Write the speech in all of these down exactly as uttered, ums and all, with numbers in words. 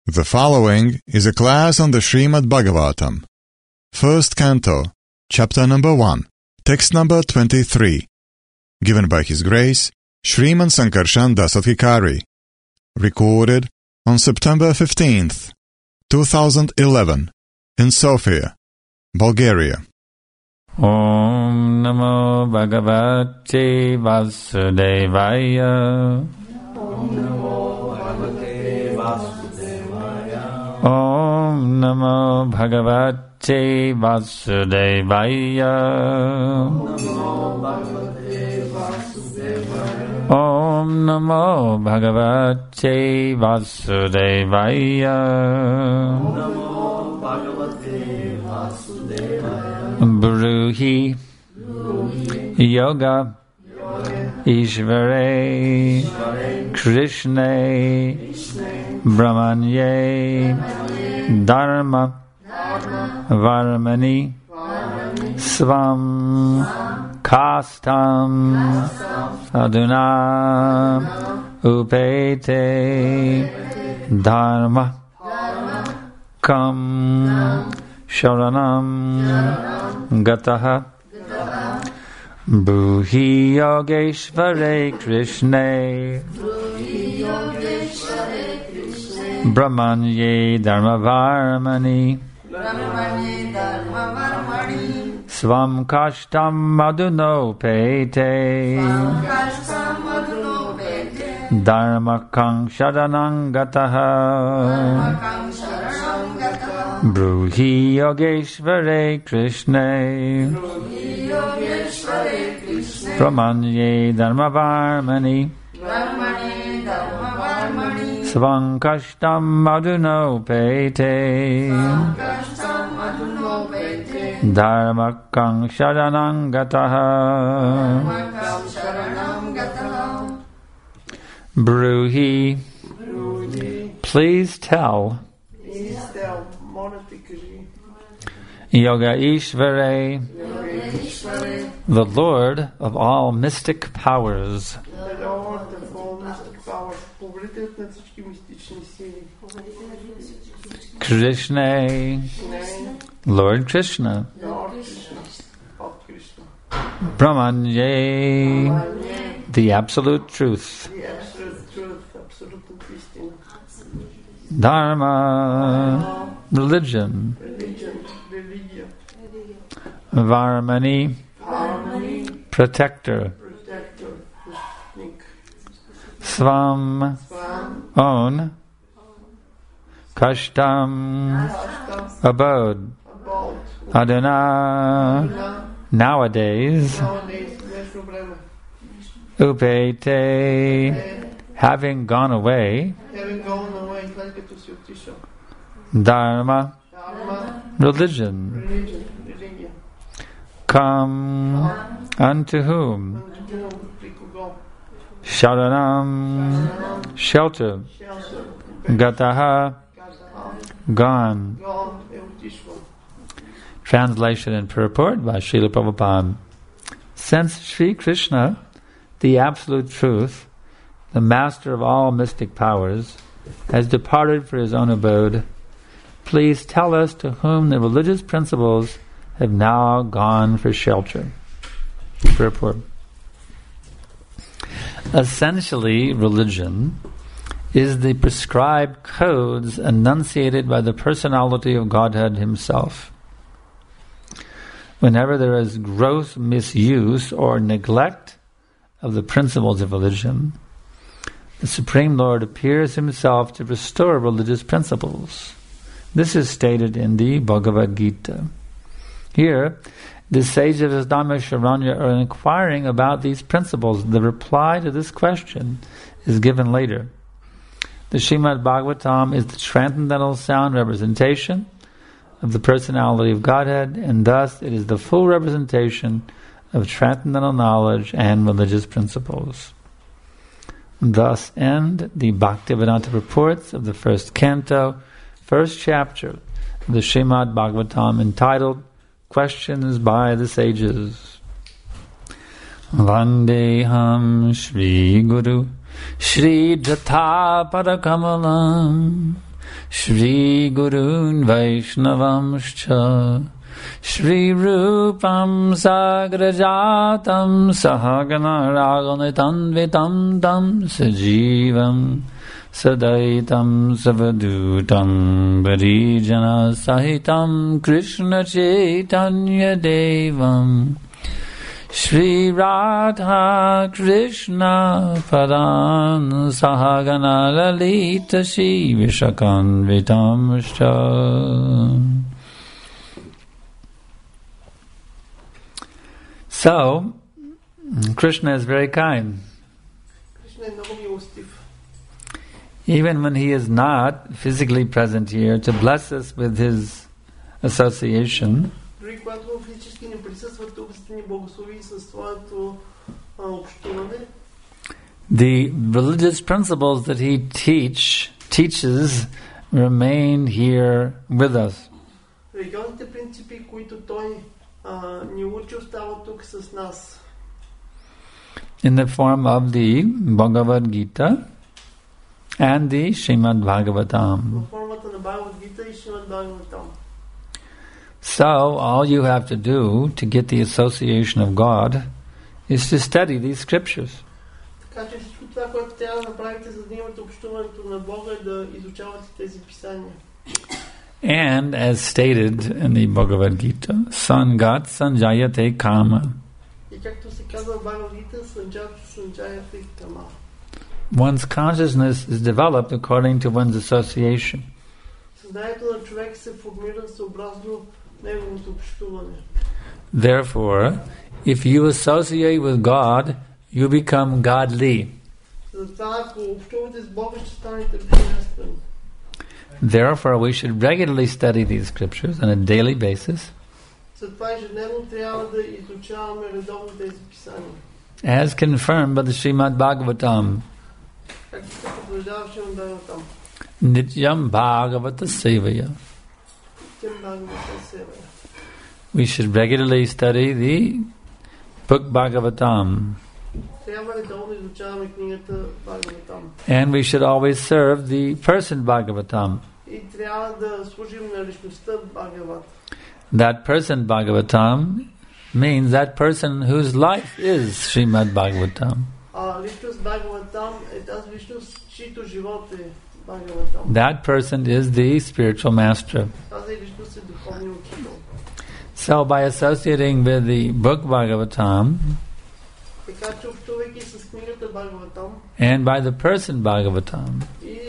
The following is a class on the Srimad Bhagavatam. First Canto, Chapter number one, Text number twenty-three. Given by His Grace, Shriman Sankarshan Dasadhikari. Recorded on September fifteenth, two thousand eleven, in Sofia, Bulgaria. Om Namo Bhagavate Vasudevaya. Om Namo Bhagavate Vasudevaya. Om Namo Bhagavate Vasudevaya. Om Namo Bhagavate Vasudevaya. Bruhi Yoga Ishvare Krishna Brahmanye Dharma Varmani Svam Kastam Aduna Upete Dharma Kam Sharanam Gataha Bruhi Yogeshvare Krishna Brahmanye Dharma Varmani Svam Kashtam Madhuno Pete Dharma Kang Sharanam Gataha Bruhi Yogeshvare Krishna Brahmanye Dharma Varmani Svankashtam Madhuno Pete Dharmakang Sharanam Gataha Bruhi. Please tell Yoga Ishvare, the Lord of all mystic powers, Krishna, Lord Krishna, Brahmanye, the Absolute Truth, Dharma, religion, Varmani, protector, Svam, own, Kashtam, abode, Aduna, nowadays, Upete, having gone away, Dharma, religion, come unto whom? Sharanam, shelter, Gataha, gone. Translation and purport by Srila Prabhupada. Since Sri Krishna, the Absolute Truth, the Master of all mystic powers, has departed for his own abode, please tell us to whom the religious principles have now gone for shelter. Purport. Essentially, religion is the prescribed codes enunciated by the personality of Godhead himself. Whenever there is gross misuse or neglect of the principles of religion, the Supreme Lord appears himself to restore religious principles. This is stated in the Bhagavad Gita. Here, the sages of Dhammasharanya are inquiring about these principles. The reply to this question is given later. The Srimad Bhagavatam is the transcendental sound representation of the personality of Godhead, and thus it is the full representation of transcendental knowledge and religious principles. Thus end the Bhaktivedanta reports of the first canto, first chapter of the Srimad Bhagavatam, entitled Questions by the Sages. Vandeham Shri Guru Shri Jatha Padakamalam Shri Gurun Vaishnavamscha Shri Rupam Sagrajatam Sahagana Raganitanvitam Tam Sajivam Sadaitam Savadutam Varijana Sahitam Krishna Chaitanya Devam Shri Radha Krishna Padan Sahagana Lalita Shri Vishakanvitam Shra. So, Krishna is very kind. Even when he is not physically present here to bless us with his association, the religious principles that he teach teaches remain here with us. In the form of the Bhagavad Gita and the Srimad Bhagavatam. So, all you have to do to get the association of God is to study these scriptures. And as stated in the Bhagavad Gita, Sangat Sanjayate Kama. One's consciousness is developed according to one's association. Therefore, if you associate with God, you become godly. Therefore, we should regularly study these scriptures on a daily basis, as confirmed by the Srimad Bhagavatam. Nityam Bhagavata Sevaya. We should regularly study the book Bhagavatam. And we should always serve the person Bhagavatam. That person Bhagavatam means that person whose life is Srimad Bhagavatam. That person is the spiritual master. So by associating with the book Bhagavatam and by the person Bhagavatam,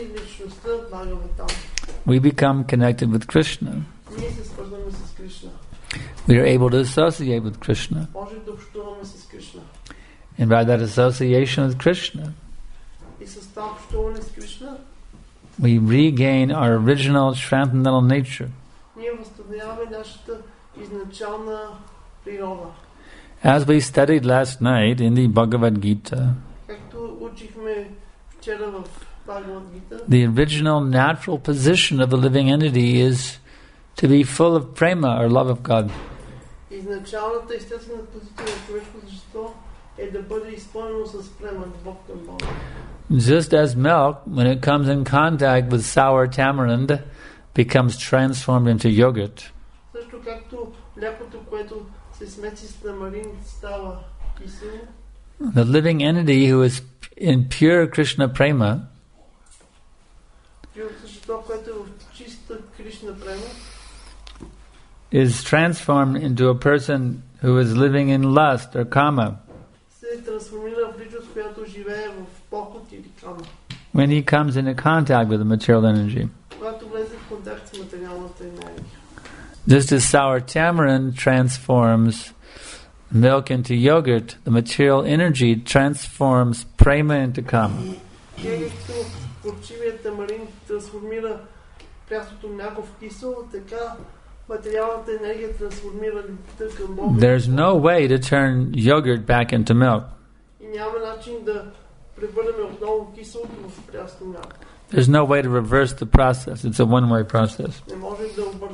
we become connected with Krishna. We are able to associate with Krishna. And by that association with Krishna, we regain our original transcendental nature. As we studied last night in the Bhagavad Gita, the original natural position of the living entity is to be full of prema, or love of God. Just as milk, when it comes in contact with sour tamarind, becomes transformed into yogurt, the living entity who is in pure Krishna prema is transformed into a person who is living in lust or kama. When he comes into contact with the material energy. Just as sour tamarind transforms milk into yogurt, the material energy transforms prema into kama. There's no way to turn yogurt back into milk. There's no way to reverse the process. It's a one-way process.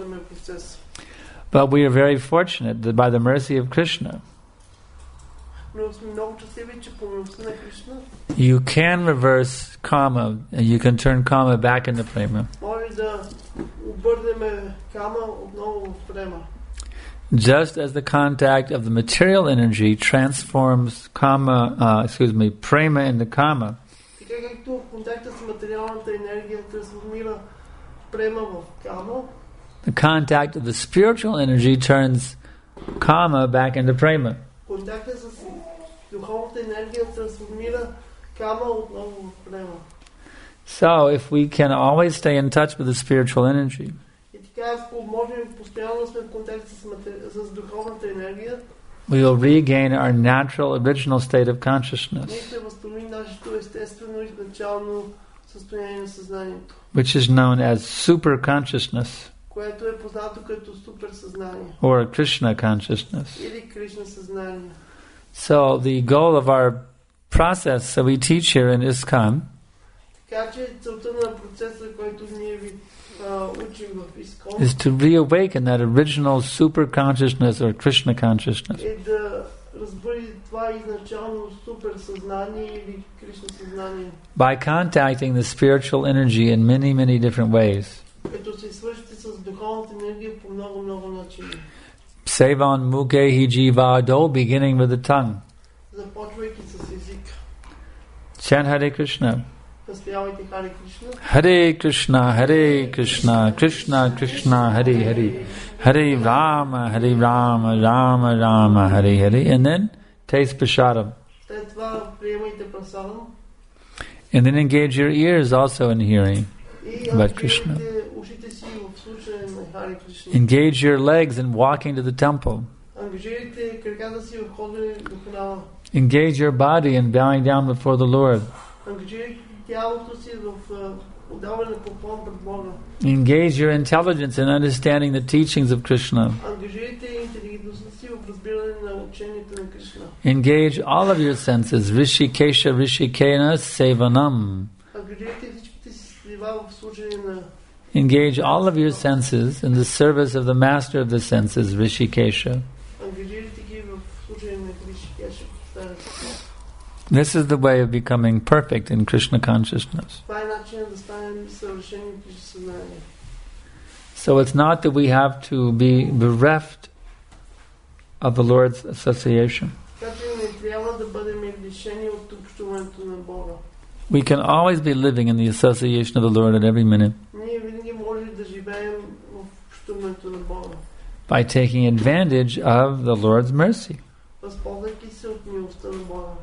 But we are very fortunate that by the mercy of Krishna, но сме много щастливи, че по милостта на Кришна you can reverse karma and you can turn karma back into prema. може да обърнем кама отново в према. Just as the contact of the material energy transforms karma, uh, excuse me, prema into karma, Така както контакта с материалната енергия трансформира према в кама, the contact of the spiritual energy turns karma back into prema. контакта с духовната енергия трансформира кама отново в према. So, if we can always stay in touch with the spiritual energy, И така, ако можем постоянно сме в контакт с, матери... с духовната енергия, we will regain our natural original state of ние consciousness, ще възстановим нашето естествено изначално състояние на съзнанието, which is known as super consciousness което е познато като супер съзнание or Krishna consciousness. или Кришна съзнание. So, the goal of our process that we teach here in ISKCON Така че целта на процеса, който ние ви а, учим в Искон, is to reawaken that original super consciousness or Krishna consciousness е да разбъди това изначално супер съзнание или Кришна съзнание, by contacting the spiritual energy in many, many different ways. като се свършите с духовната енергия по много, много начини. Sevan Muke Hijiva Do, beginning with the tongue. Започвайки с език. Chant Hare Krishna. Настоявайте Харе Кришна. Hare Krishna, Hare Krishna, Krishna Krishna, Hare Hare, Hare Rama, Hare Rama, Rama Rama, Hare Hare, and then taste prasadam. След това приемайте прасадам. And then engage your ears also in hearing И about Krishna. ангажирайте ушите си в слушане на Харе Кришна. Engage your legs in walking to the temple. Ангажирайте краката си в ходене до храма. Engage your body in bowing down before the Lord. Ангажирайте тялото си в отдаване на поклон пред Бога. Engage your intelligence in understanding the teachings of Krishna. Ангажирайте интелигентността си в разбиране на учението на Кришна. Engage all of your senses. Rishikesha Rishikena Sevanam. Ангажирайте всичките си слива в слушане на Engage all of your senses in the service of the master of the senses, Rishikesha. ангажирайте ги в слушане на Ришикеша. This is the way of becoming perfect in Krishna consciousness. Това е начинът да станем съвършени в Кришна съзнание. So it's not that we have to be bereft of the Lord's association. Така че не трябва да бъдем лишени от общуването на Бога. We can always be living in the association of the Lord at every minute Ние винаги можем да живеем в общуването на Бога, by taking advantage of the Lord's mercy. възползвайки се от милостта на Бога.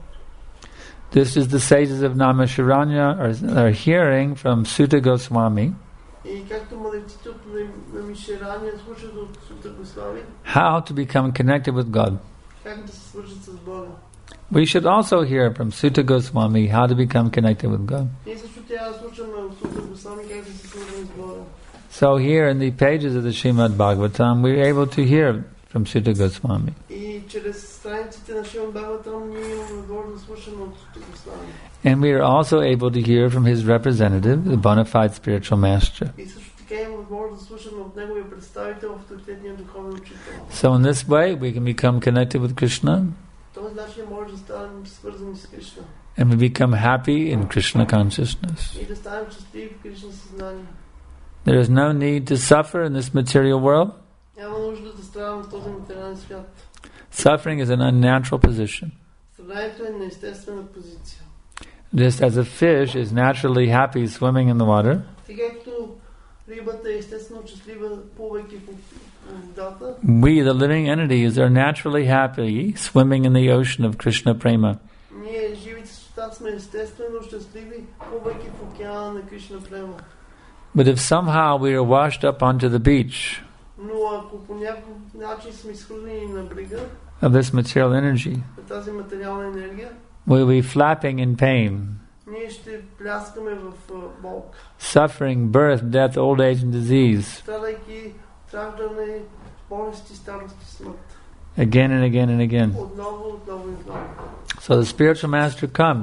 This is the sages of Namasharanya are, are hearing from Sutta Goswami И както мъдреците от Намишерания слушат от Сута Госвами, how to become connected with God. как да се свържат с Бога. We should also hear from Sutta Goswami how to become connected with God. Ние също трябва да слушаме от Сута Госвами как да се свържем с Бога. So here in the pages of the Srimad Bhagavatam, we're able to hear from Sutta Goswami. И чрез страниците на Шримад Бхагаватам ние имаме възможност да слушаме от Сута Госвами. And we are also able to hear from his representative, the bona fide spiritual master. И също така имаме възможност да слушаме от неговия представител, авторитетния духовен учител. So in this way, we can become connected with Krishna, Този начин може да станем свързани с Кришна and we become happy in Krishna consciousness. и да станем щастливи в Кришна съзнание. There is no need to suffer in this material world. Няма нужда да страдаме в този материален свят. Suffering is an unnatural position. Страданието е неестествена позиция. Just as a fish is naturally happy swimming in the water, Така както рибата е естествено щастлива, плувайки в водата, we, the living entities, are naturally happy swimming in the ocean of Krishna prema. ние, живите същества, сме естествено щастливи, плувайки в океана на Кришна према. But if somehow we are washed up onto the beach Но ако по някакъв начин сме изхвърлени на брега of this material energy, на тази материална енергия, we'll be flapping in pain, ние ще пляскаме в uh, болка, suffering birth, death, old age, and disease, страдайки раждане, болести, старост и смърт. again and again and again. Отново, отново и отново. So the spiritual master comes,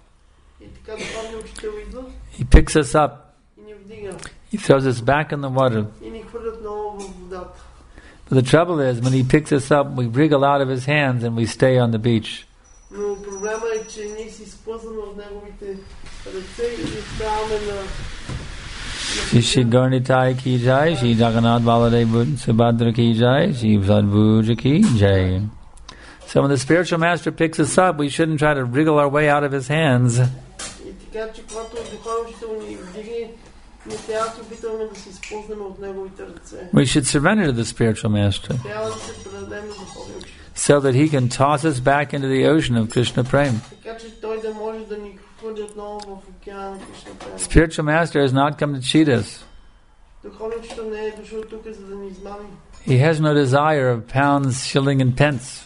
И така духовният учител идва he picks us up, и ни вдига, he throws us back in the water. и ни хвърля отново в водата. But the trouble is, when he picks us up, we wriggle out of his hands and we stay on the beach. Но проблема е, че ние си спъзваме от неговите ръце и оставаме на... Shri Gaurnitai ki jai, Shri Jagannath Baladev Subhadra ki jai, Shri Sadbhuja ki jai. So when the spiritual master picks us up, we shouldn't try to wriggle our way out of his hands. И така, че когато духовен учител ни вдигне, не трябва да се опитваме да се използваме от неговите ръце. We should surrender to the spiritual master Трябва да се предадем на духовен учител. so that he can toss us back into the ocean of Krishna Prem. Така че той да може да ни хвърли отново в океана на Кришна Према. Spiritual master has not come to cheat us. Духовен учител не е дошъл тук, за да ни измами. He has no desire of pounds, shilling, and pence.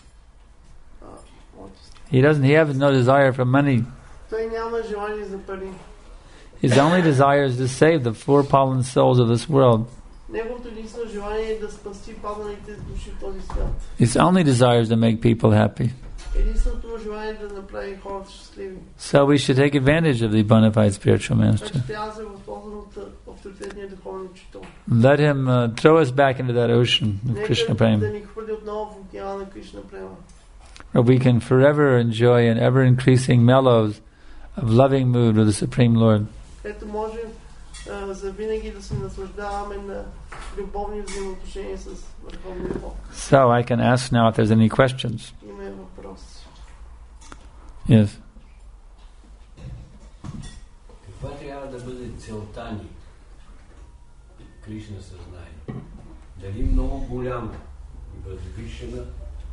He doesn't. He has no desire for money. Той няма желание за пари. His only desire is to save the four fallen souls of this world. Неговото единствено желание е да спасти падналите души в този свят. His only desire is to make people happy. Единственото му желание е да направи хората щастливи. So we should take advantage of the bona fide spiritual master. Значи трябва да се възползваме от авторитетния духовен учител. Let him uh, throw us back into that ocean of Krishna Нека да Prem, ни хвърли отново в океана на Кришна Према. where we can forever enjoy an ever-increasing mellows of loving mood with the Supreme Lord. Ето можем а, за винаги да се наслаждаваме на любовни взаимоотношения с Върховния Бог. So I can ask now if there's any questions. Има въпрос. Yes. Каква трябва да бъде целта ни? Кришна съзнание. Дали много голяма и възвишена,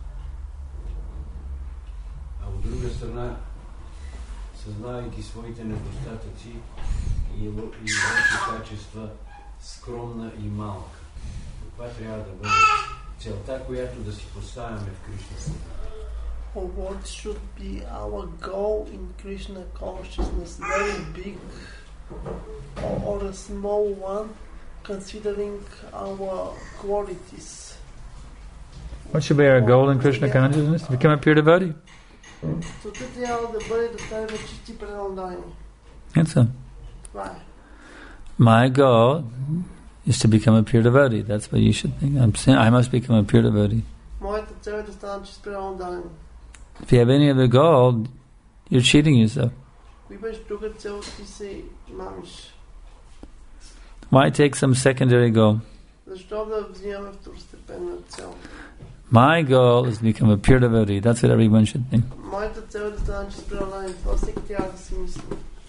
а от друга страна, съзнавайки своите недостатъци и, и лоши качества, скромна и малка. Каква трябва да бъде целта, която да си поставяме в Кришна съзнание? Or what should be our goal in Krishna consciousness? Very big or, or a small one, considering our qualities? What should be our goal in Krishna consciousness? To become a pure devotee. Целта трябва да бъде да станем чисти преданодайни. That's all. Това е. My goal is to become a pure devotee. That's what you should think. I'm saying I must become a pure devotee. Моята цел е да станем чисти преданодайни. If you have any other goal, you're cheating yourself. Ако имаш друга цел, ти се мамиш. Why take some secondary goal? Защо да взимаме второстепенна цел? My goal is to become a pure devotee. That's what everyone should think. Моята цел е да станем чисти преданодайни. Това всеки трябва да си мисли.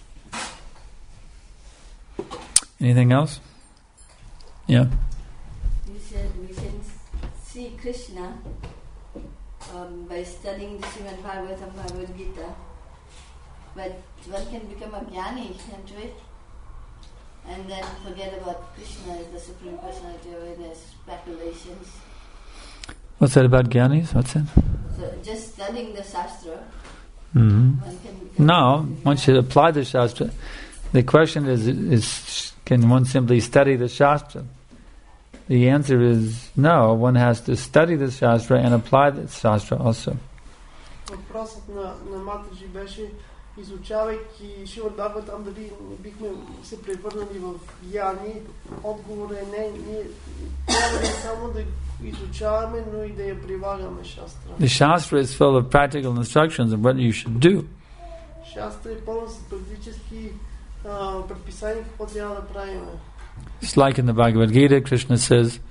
Anything else? Yeah. You said we can see Krishna um, by studying the Srimad Bhagavatam, Bhagavad Gita. But one can become a jnani, can't we? And then forget about Krishna as the Supreme Personality of Godhead, speculations. What's that about Gyanis? What's that? So just studying the Shastra, Mm-hmm. one can become... No, one should apply the Shastra. The question is, is can one simply study the Shastra? The answer is no, one has to study the Shastra and apply the Shastra also. Въпросът на, на Матаджи беше, изучавайки Шримад Бхагаватам, дали не бихме се превърнали в гьяни. Отговорът е не, ние трябва не само да изучаваме, но и да я прилагаме шастра. The Shastra is full of practical instructions of what you should do. Шастра е пълна с практически а, предписания какво трябва да правим. It's like in the Bhagavad Gita, Krishna says,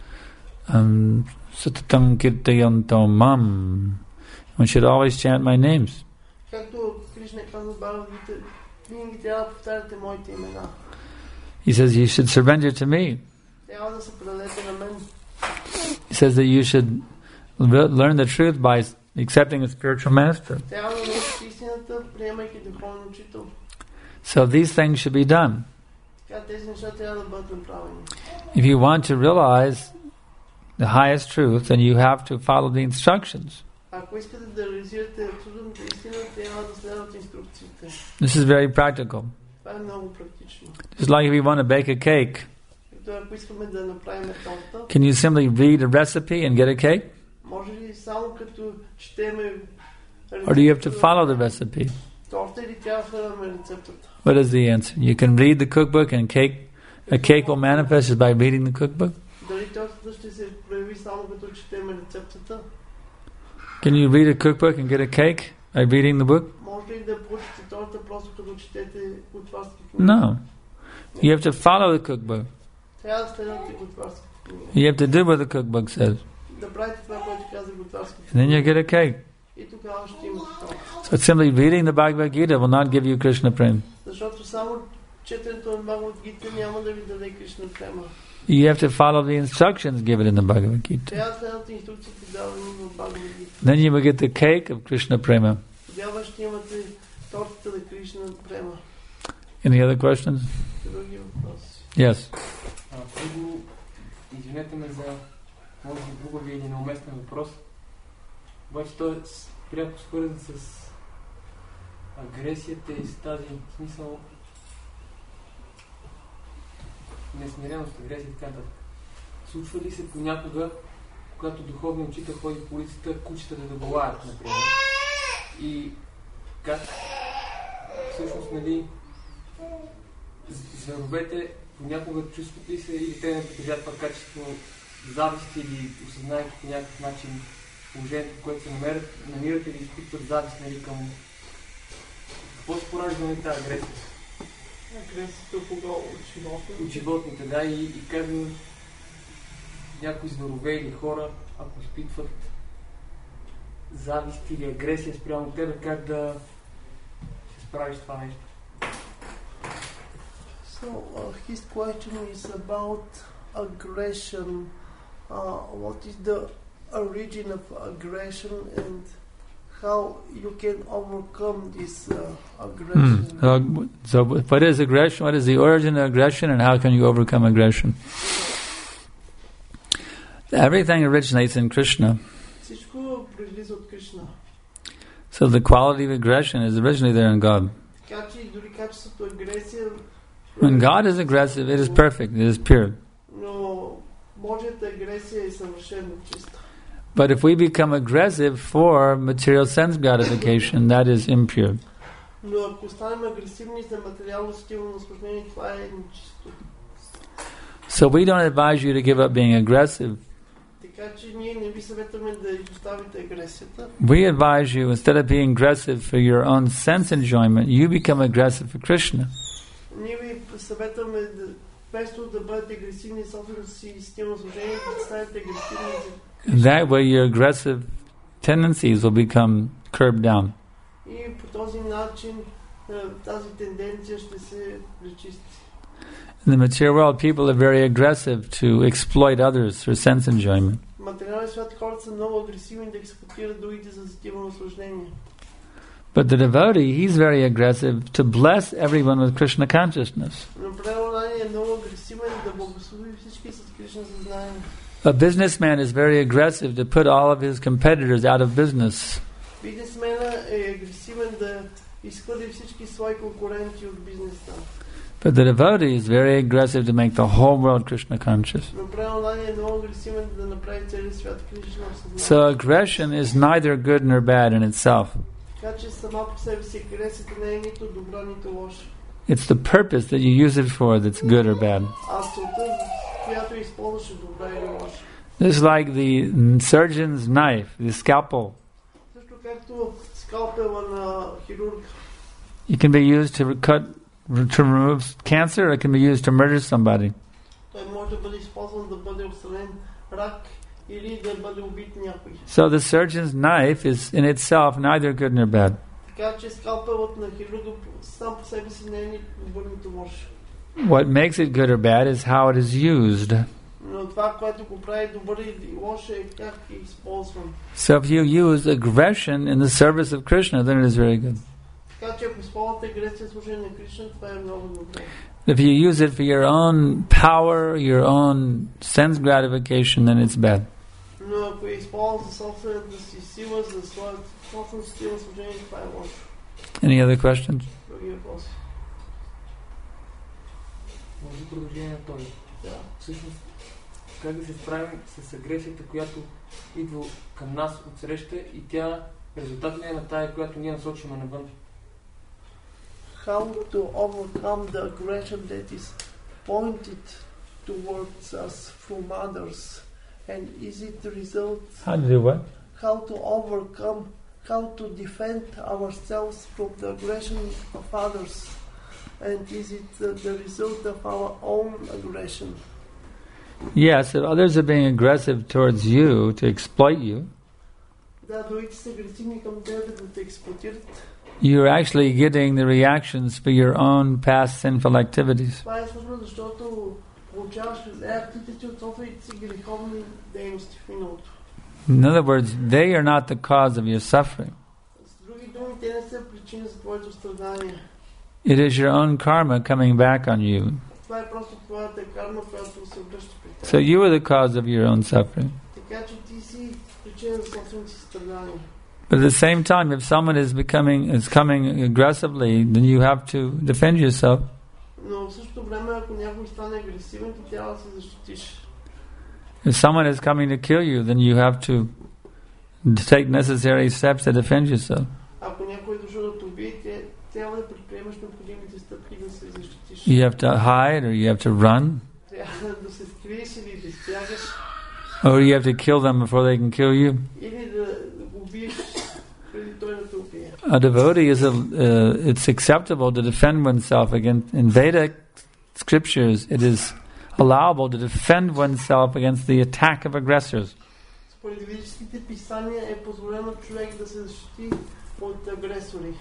um, Satatam kirtayanto mam. One should always chant my names. Както Кришна казва в Бхагавад Гита, винаги трябва да повтаряте моите имена. He says you should surrender to me. Трябва да се предадете на мен. He says that you should learn the truth by accepting a spiritual master. Трябва да научите истината, приемайки духовен учител. So these things should be done. Така тези неща трябва да бъдат направени. If you want to realize the highest truth, then you have to follow the instructions. Ако искате да реализирате абсолютната истина, трябва да следвате инструкциите. This is very practical. Това е много практично. Just like if you want to bake a cake, Като ако искаме да направим торта, can you simply read a recipe and get a cake? може ли само като четеме Or do you have to follow the recipe? торта или трябва да следваме рецептата? What is the answer? You can read the cookbook and cake, a cake will manifest just by reading the cookbook? Дали тортата ще се прояви само като четеме рецептата? Can you read a cookbook and get a cake? By reading the book? Може ли да получите тората просто като четете готварски книги? No. You have to follow the cookbook. Трябва да следвате готварски книги. You have to do what the cookbook says. Да правите това, което каза готварски And книги. then you get a cake. И тогава ще имате тората. So simply reading the Bhagavad Gita will not give you Krishna Prem. Защото само четенето на Бхагавад Гита няма да ви даде Кришна према. You have to follow the instructions given in the Bhagavad Gita. Трябва да следвате инструкциите давани в Бхагавад Гита. Then you will get the cake of Krishna Prema. Тогава ще имате тортата на Кришна према. Any other questions? Други въпроси? Yes. А, първо, извинете ме за може би глупави или неуместен въпрос, обаче той е пряко свързан с агресията и с тази смисъл несмиреност, агресия и така нататък. Случва ли се понякога, когато духовният учител ходи по улицата, кучетата да балаят, например? И как всъщност, нали, зверовете понякога чувстват ли се или те не притежават това качество завист или осъзнаят по някакъв начин положението, в което се намерят, намират или изпитват завист, нали, към какво се поражда на тази агресия? Агресията кога от животните? От животните, да, и, и как някои зверове или хора, ако изпитват завист или агресия спрямо тебе, как да се справиш с това нещо? So uh, his question is about aggression. Uh, what is the origin of aggression and how you can overcome this uh, aggression? Hmm. So, so what is aggression? What is the origin of aggression and how can you overcome aggression? Everything originates in Krishna. Всичко произлиза от Кришна. So the quality of aggression is originally there in God. Така че дори качеството агресия. When God is aggressive, it is perfect, it is pure. Но Божията агресия е съвършено чиста. But if we become aggressive for material sense gratification, that is impure. Но ако станем агресивни за материално стимулно наслаждение, това е нечисто. So we don't advise you to give up being aggressive. Така че ние не ви съветваме да изоставите агресията. We advise you, instead of being aggressive for your own sense enjoyment, you become aggressive for Krishna. Ние ви съветваме да, вместо да бъдете агресивни собственото си стимулно наслаждение, да станете агресивни за Кришна. That way your aggressive tendencies will become curbed down. И по този начин тази тенденция ще се пречисти. In the material world, people are very aggressive to exploit others for sense enjoyment. В материалния свят хората са много агресивни да експлоатират другите за стимулно наслаждение. But the devotee, he's very aggressive to bless everyone with Krishna consciousness. Но преданание е много агресивен да благослови всички с Кришна съзнание. A businessman is very aggressive to put all of his competitors out of business. Бизнесмена е агресивен да изхвърли всички свои конкуренти от бизнеса. But the devotee is very aggressive to make the whole world Krishna conscious. Но преданание е много агресивен да направи целия свят Кришна съзнание. So aggression is neither good nor bad in itself. Така че сама по себе си агресията не е нито добра, нито лоша. It's the purpose that you use it for that's good or bad. А целта, която използваш, е добра или лоша. It's like the surgeon's knife, the scalpel. Също както скалпела на хирург. It can be used to cut, to remove cancer, or it can be used to murder somebody. Той може да бъде използван да бъде отстранен рак или да бъде убит някой. So the surgeon's knife is in itself neither good nor bad. Така че скалпелът на хирурга сам по себе си не е нито добър, нито лош. What makes it good or bad is how it is used. Но това, което го прави добър и лош, е как е използван. So if you use aggression in the service of Krishna, then it is very good. Така че ако използвате агресия в служение на Кришна, това е много добре. If you use it for your own power, your own sense gratification, then it's bad. Но ако е използван за собствената си сила, за своята собствената сила в служение, това е лошо. Any other questions? Други въпроси? Може да продължение на този. Да. Всъщност, как да се справим с агресията, която идва към нас от среща и тя резултат ли е на тая, която ние насочваме навън? How to overcome the aggression that is pointed towards us from others, and is it the result? How to do what? How to overcome how to defend ourselves from the aggression of others, and is it uh, the result of our own aggression? Yes, if others are being aggressive towards you to exploit you, Да, другите са агресивни към тебе да те експлоатират. you're actually getting the reactions for your own past sinful activities. Това е всъщност защото получаваш реакциите от собствените си греховни дейности в миналото. In other words, they are not the cause of your suffering. С други думи, те не са причина за твоето страдание. It is your own karma coming back on you. Това е просто твоята карма, която се връща при теб. So you are the cause of your own suffering. Така че ти си причина за собствените си страдания. But at the same time, if someone is becoming is coming aggressively, then you have to defend yourself. Но в същото време, ако някой стане агресивен, ти трябва да се защитиш. If someone is coming to kill you, then you have to take necessary steps to defend yourself. Ако някой е дошъл да те убие, те трябва да предприемаш необходимите стъпки да се защитиш. You have to hide or you have to run. Трябва да се скриеш или да избягаш. Or you have to kill them before they can kill you. Или да го убиеш преди той да те убие. A devotee is a, uh, it's acceptable to defend oneself against, in Vedic scriptures, it is allowable to defend oneself against the attack of aggressors. Според ведическите писания е позволено човек да се защити от агресори.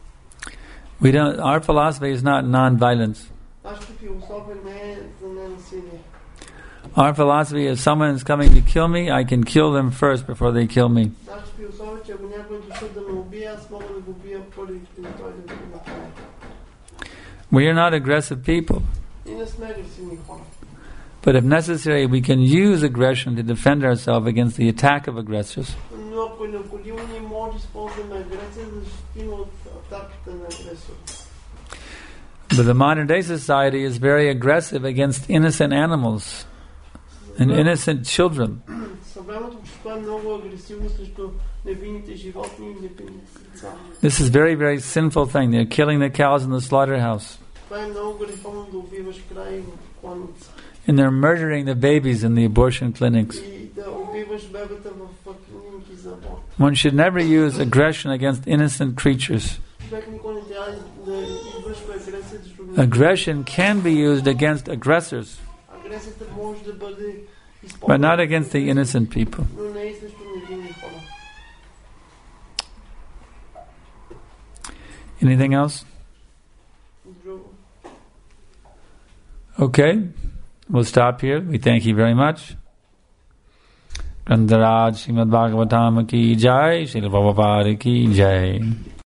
We don't, our philosophy is not non-violence. Нашата философия не е за ненасилие. Our philosophy is someone is coming to kill me, I can kill them first before they kill me. Нашата философия е, че ако някой е дошъл да ме убие, аз мога да го убия първи, преди той да го направи. We are not aggressive people. И не сме агресивни хора. But if necessary, we can use aggression to defend ourselves against the attack of aggressors. Но ако е необходимо, ние може да използваме агресия, да защитим от атаките на агресора. But the modern day society is very aggressive against innocent animals and innocent children. Съвременното общество е много агресивно срещу невинните животни и невинните деца. This is very, very sinful thing. They're killing the cows in the slaughterhouse. Това е много греховно да убиваш краи в кланица. And they're murdering the babies in the abortion clinics. И да убиваш бебета в клиники за аборт. One should never use aggression against innocent creatures. Човек никога не трябва да извършва агресия, защото Aggression can be used against aggressors, агресията може да бъде but използвана, not against the innocent people. но не и срещу невинни хора. Anything else? Друго. Okay, we'll stop here. We thank you very much. Grandaraj Srimad Bhagavatam ki jai, Srila Prabhupada ki jai.